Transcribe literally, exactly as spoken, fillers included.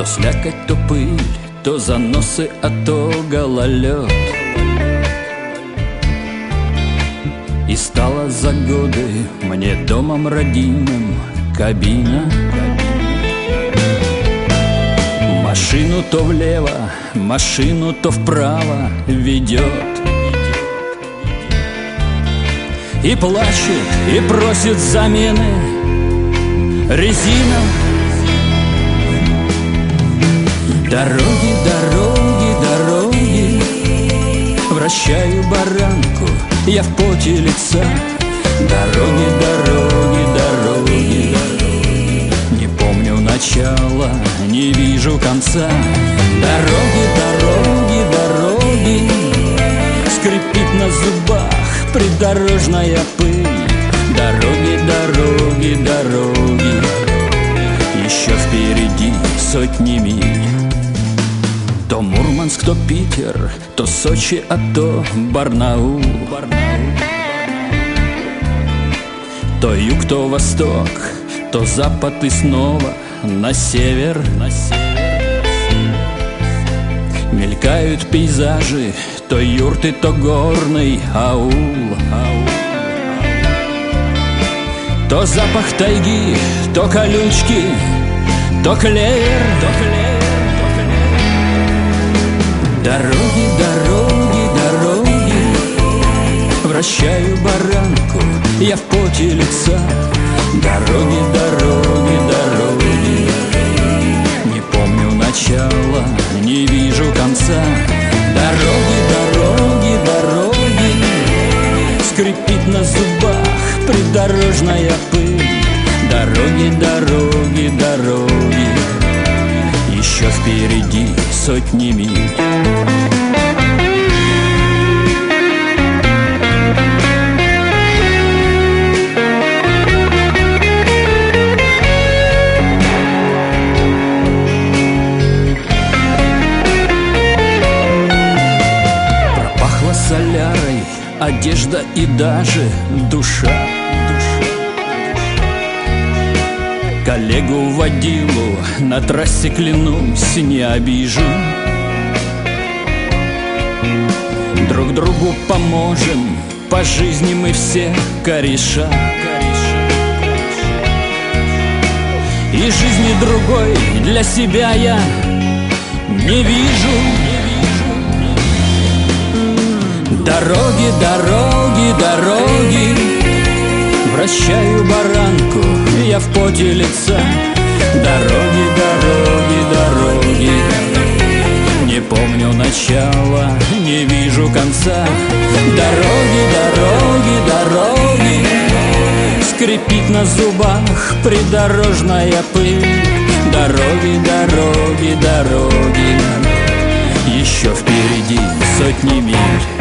То слякоть, то пыль, то заносы, а то гололед. И стала за годы мне домом родимым кабина. Машину то влево, машину то вправо ведет. И плачет, и просит замены резина. Дороги, дороги, дороги, вращаю баранку я в поте лица. Дороги, дороги, дороги, не помню начала, не вижу конца. Дороги, дороги, дороги, скрипит на зубах придорожная пыль. Дороги, дороги, дороги, еще впереди сотни миль. То Мурманск, то Питер, то Сочи, а то Барнаул. То юг, то восток, то запад и снова на север. Мелькают пейзажи, то юрты, то горный аул. То запах тайги, то колючки, то клевер. Дороги, дороги, дороги, вращаю баранку я в поте лица. Дороги, дороги, дороги, не помню начала, не вижу конца. Дороги, дороги, дороги, скрипит на зубах придорожная пыль. Дороги, дороги, дороги, еще впереди сотни миль. Пропахло солярой одежда и даже душа. Коллегу-водилу на трассе, клянусь, не обижу. Друг другу поможем, по жизни мы все кореша. И жизни другой для себя я не вижу. Дороги, дороги, дороги, вращаю баранку я в поте лица. Дороги, дороги, дороги, не помню начала, не вижу конца. Дороги, дороги, дороги, скрипит на зубах придорожная пыль. Дороги, дороги, дороги, еще впереди сотни миль.